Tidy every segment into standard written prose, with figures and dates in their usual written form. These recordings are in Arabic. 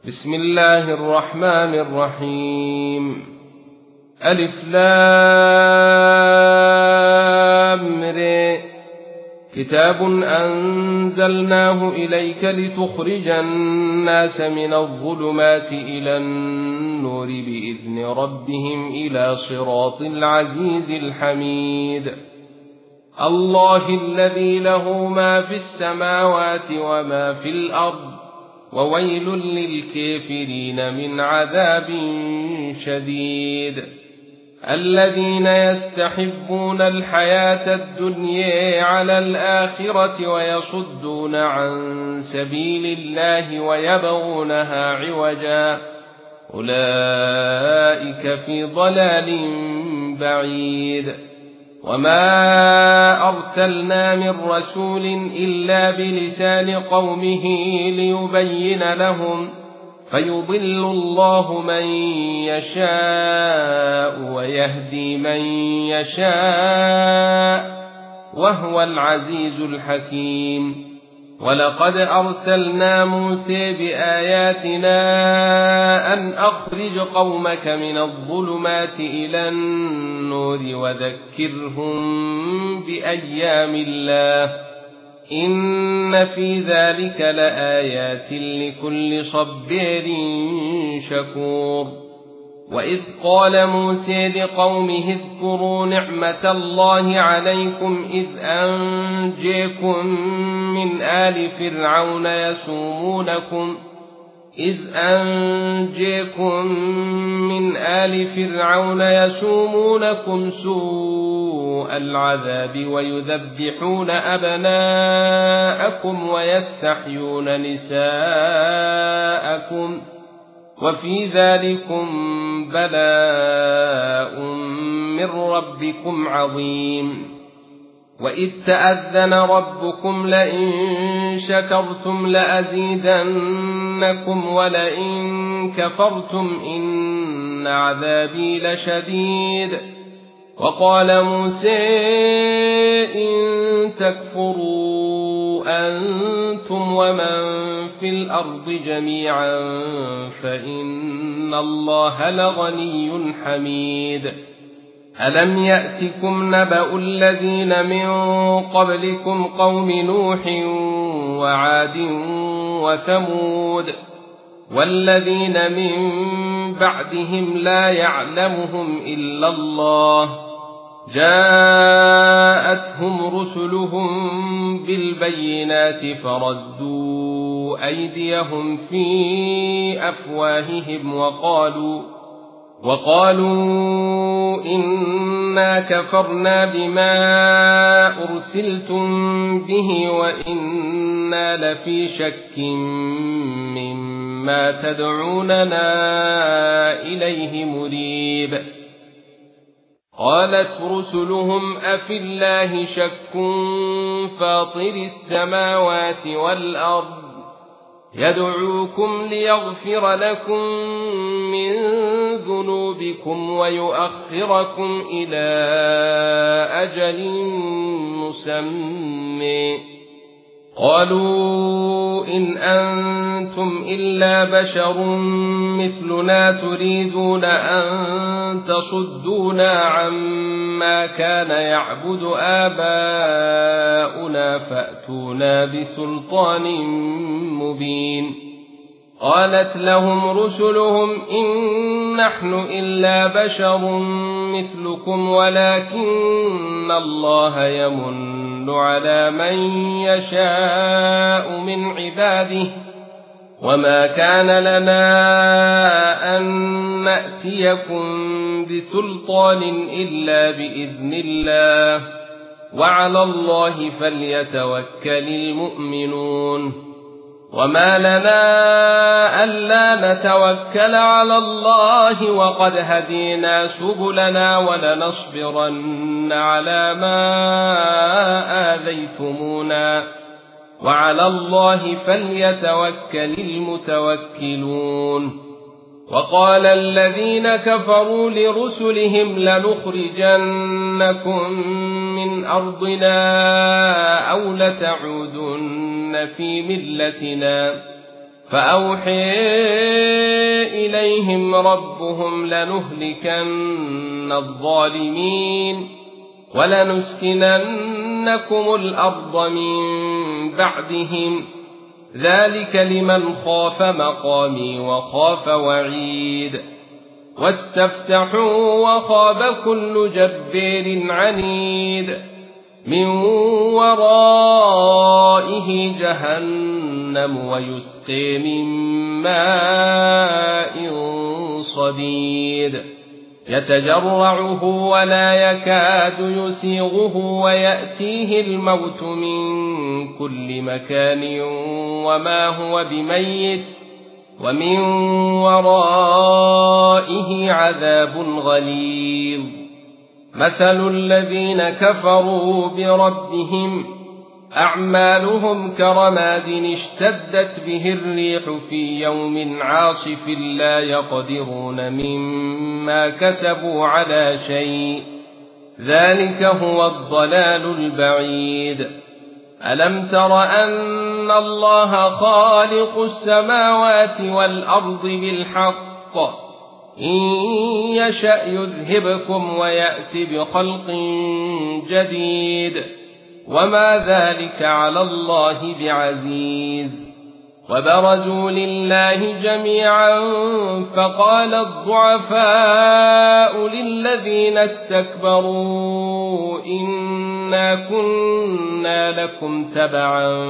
بسم الله الرحمن الرحيم. ألف لام ر. كتاب أنزلناه إليك لتخرج الناس من الظلمات إلى النور بإذن ربهم إلى صراط العزيز الحميد. الله الذي له ما في السماوات وما في الأرض، وويل للكافرين من عذاب شديد. الذين يستحبون الحياة الدنيا على الآخرة ويصدون عن سبيل الله ويبغونها عوجا، أولئك في ضلال بعيد. وما أرسلنا من رسول إلا بلسان قومه ليبين لهم، فيضل الله من يشاء ويهدي من يشاء، وهو العزيز الحكيم. ولقد أرسلنا موسى بآياتنا أن أخرج قومك من الظلمات إلى النور وذكرهم بأيام الله، إن في ذلك لآيات لكل صبار شكور. وإذ قال موسى لقومه اذكروا نعمة الله عليكم إذ أنجاكم من آل فرعون يسومونكم سوء العذاب ويذبحون أبناءكم ويستحيون نساءكم، وفي ذلكم بلاء من ربكم عظيم. وإذ تأذن ربكم لئن شكرتم لأزيدنكم ولئن كفرتم إن عذابي لشديد. وقال موسى إن تكفروا أنتم ومن في الأرض جميعا فإن الله لغني حميد. ألم يأتكم نبأ الذين من قبلكم قوم نوح وعاد وثمود والذين من بعدهم لا يعلمهم إلا الله، جاءتهم رسلهم بالبينات فردوا أيديهم في أفواههم وقالوا إنا كفرنا بما أرسلتم به وإنا لفي شك مما تدعوننا إليه مريب. قالت رسلهم أفي الله شك فاطر السماوات والأرض يدعوكم ليغفر لكم من ذنوبكم ويؤخركم إلى أجل مسمى. قالوا إن أنتم إلا بشر مثلنا تريدون أن تصدونا عما كان يعبد آباؤنا فأتونا بسلطان مبين. قالت لهم رسلهم إن نحن إلا بشر مثلكم ولكن الله يمن على من يشاء من عباده، وما كان لنا أن نأتيكم بسلطان إلا بإذن الله، وعلى الله فليتوكل المؤمنون. وما لنا ألا نتوكل على الله وقد هدينا سبلنا ولنصبرن على ما آذيتمونا، وعلى الله فليتوكل المتوكلون. وقال الذين كفروا لرسلهم لنخرجنكم من أرضنا أو لتعودن في ملتنا، فأوحي إليهم ربهم لنهلكن الظالمين ولنسكننكم الأرض من بعدهم ذلك لمن خاف مقامي وخاف وعيد واستفتحوا وخاب كل جبار عنيد من ورائه جهنم ويسقي من ماء صديد يتجرعه ولا يكاد يسيغه ويأتيه الموت من كل مكان وما هو بميت ومن ورائه عذاب غليظ مثل الذين كفروا بربهم أعمالهم كرماد اشتدت به الريح في يوم عاصف لا يقدرون مما كسبوا على شيء ذلك هو الضلال البعيد ألم تر أن الله خالق السماوات والأرض بالحق إن يشأ يذهبكم ويأت بخلق جديد وما ذلك على الله بعزيز وبرزوا لله جميعا فقال الضعفاء للذين استكبروا إنا كنا لكم تبعا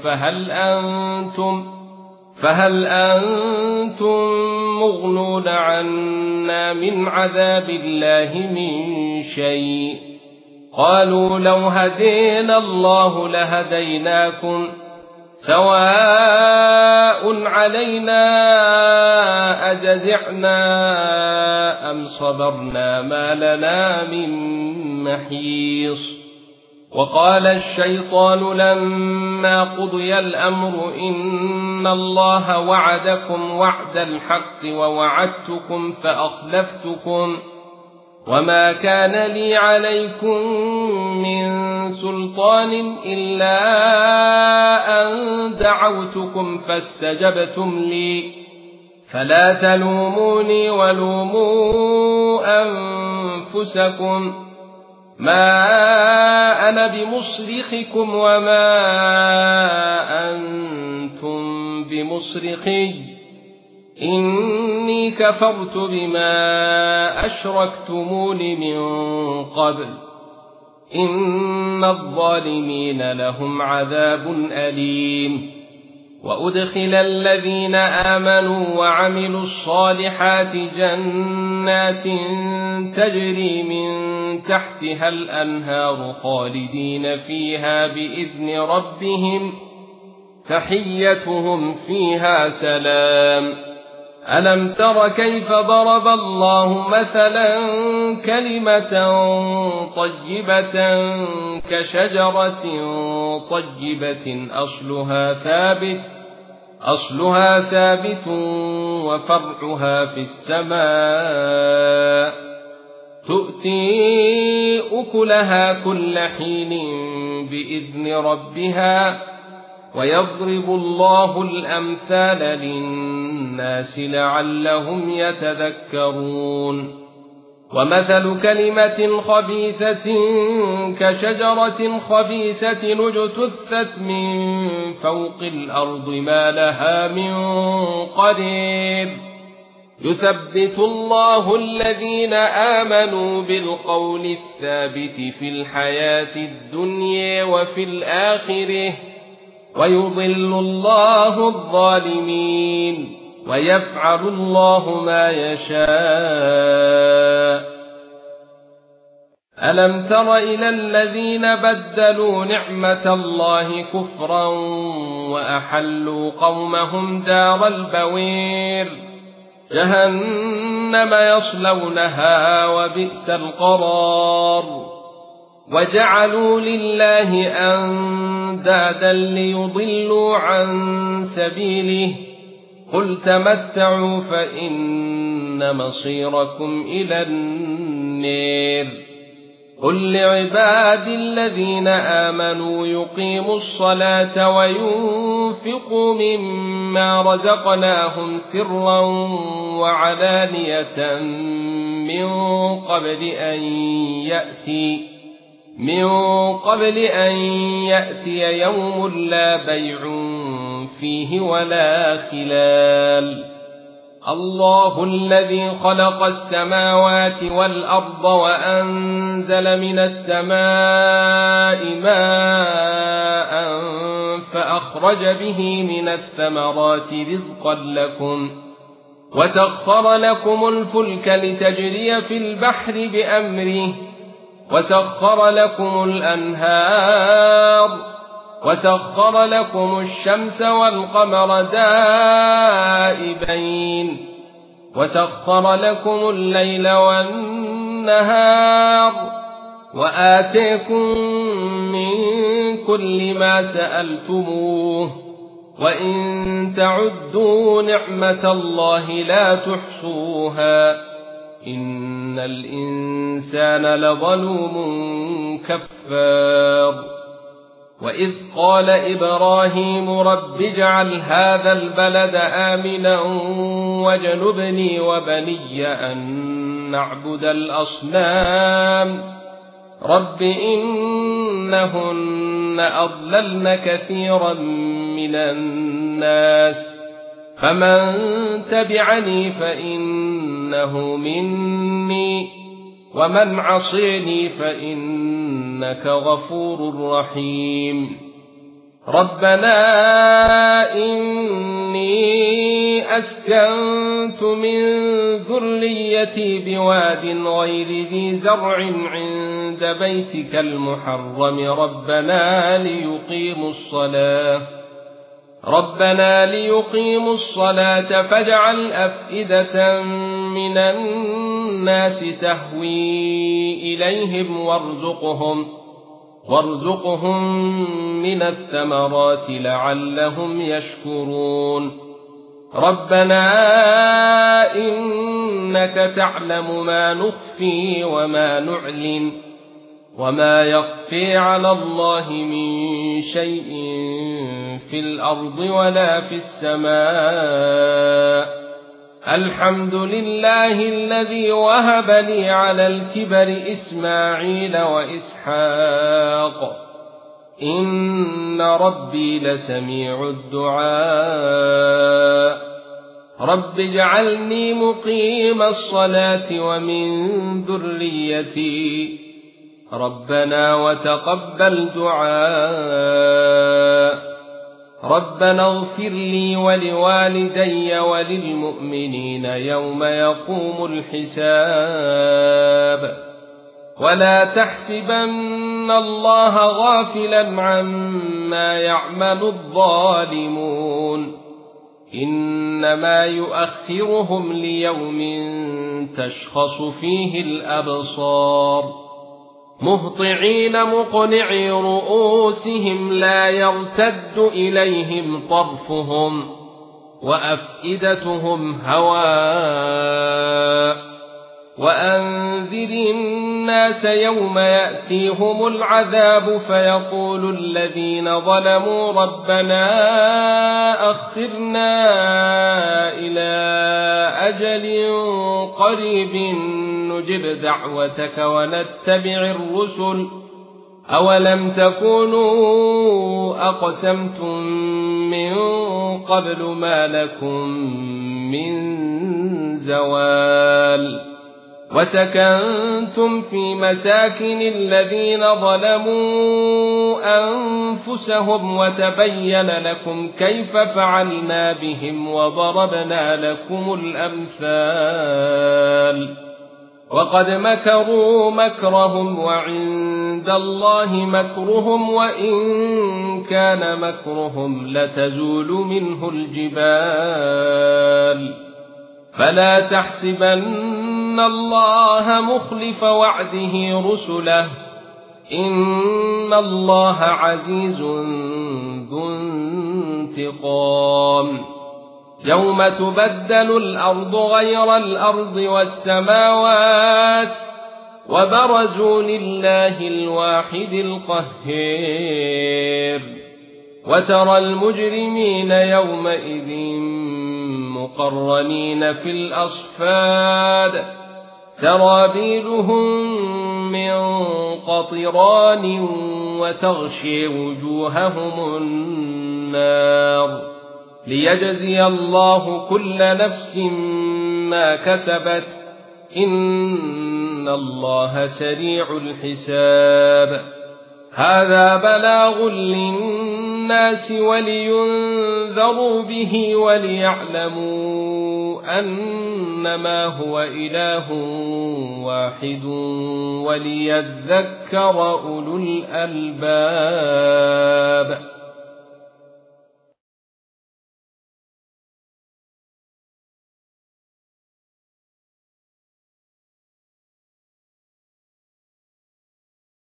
فهل أنتم مغنون عنا من عذاب الله من شيء قالوا لو هدينا الله لهديناكم سواء علينا أجزعنا أم صبرنا ما لنا من محيص وقال الشيطان لما قضي الأمر إن الله وعدكم وعد الحق ووعدتكم فأخلفتكم وما كان لي عليكم من سلطان إلا أن دعوتكم فاستجبتم لي فلا تلوموني ولوموا أنفسكم ما أنا بمصرخكم وما أنتم بمصرخي إني كفرت بما أشركتمون من قبل إن الظالمين لهم عذاب أليم وأدخل الذين آمنوا وعملوا الصالحات جنات تجري من تحتها الأنهار خالدين فيها بإذن ربهم تحيتهم فيها سلام ألم تر كيف ضرب الله مثلا كلمة طيبة كشجرة طيبة أصلها ثابت وفرعها في السماء تؤتي أكلها كل حين بإذن ربها ويضرب الله الأمثال للناس لعلهم يتذكرون ومثل كلمة خبيثة كشجرة خبيثة اجتثت من فوق الأرض ما لها من قرير يثبت الله الذين آمنوا بالقول الثابت في الحياة الدنيا وفي الآخرة ويضل الله الظالمين ويفعل الله ما يشاء ألم تر إلى الذين بدلوا نعمة الله كفرا وأحلوا قومهم دار البوير جهنم يصلونها وبئس القرار وجعلوا لله أندادا ليضلوا عن سبيله قل تمتعوا فإن مصيركم إلى النار قل لعبادي الذين آمنوا يقيموا الصلاة وينفقوا مما مما رزقناهم سرا وعلانية من قبل أن يأتي يوم لا بيع فيه ولا خلال. الله الذي خلق السماوات والأرض وأنزل من السماء ماء فأخرج به من الثمرات رزقا لكم وسخر لكم الفلك لتجري في البحر بأمره وسخر لكم الأنهار وسخر لكم الشمس والقمر دائبين وسخر لكم الليل والنهار وآتيكم من كل ما سألتموه وإن تعدوا نعمة الله لا تحصوها إن الإنسان لظلوم كفار. وإذ قال إبراهيم رب اجعل هذا البلد آمنا واجنبني وبني أن نعبد الأصنام رب إنهن أضللن كثيرا من الناس فمن تبعني فإنه مني ومن عصيني فإنك غفور رحيم. ربنا إني أسكنت من ذريتي بواد غير ذي زرع عند بيتك المحرم ربنا ليقيموا الصلاة فاجعل أفئدة من الناس تهوي إليهم وارزقهم من الثمرات لعلهم يشكرون. ربنا إنك تعلم ما نخفي وما نعلن وما يخفي على الله من شيء في الأرض ولا في السماء. الحمد لله الذي وهب لي على الكبر إسماعيل وإسحاق إن ربي لسميع الدعاء. رب اجعلني مقيم الصلاة ومن ذريتي ربنا وتقبل دعاء. ربنا اغفر لي ولوالدي وللمؤمنين يوم يقوم الحساب. ولا تحسبن الله غافلا عما يعمل الظالمون إنما يؤخرهم ليوم تشخص فيه الأبصار مهطعين مقنعي رؤوسهم لا يرتد إليهم طرفهم وأفئدتهم هواء. وأنذر الناس يوم يأتيهم العذاب فيقول الذين ظلموا ربنا أخرنا إلى أجل قريب نجب دعوتك ونتبع الرسل أولم تكونوا أقسمتم من قبل ما لكم من زوال. وسكنتم في مساكن الذين ظلموا أنفسهم وتبين لكم كيف فعلنا بهم وضربنا لكم الأمثال. وقد مكروا مكرهم وعند الله مكرهم وإن كان مكرهم لتزول منه الجبال. فلا تحسبن الله مخلف وعده رسله إن الله عزيز ذو انتقام. يوم تبدل الأرض غير الأرض والسماوات وبرزوا لله الواحد القهار. وترى المجرمين يومئذ مقرنين في الأصفاد سرابيلهم من قطران وتغشي وجوههم النار ليجزي الله كل نفس ما كسبت إن الله سريع الحساب هذا بلاغ للناس ولينذروا به وليعلموا أنما هو إله واحد وليذكر أولو الألباب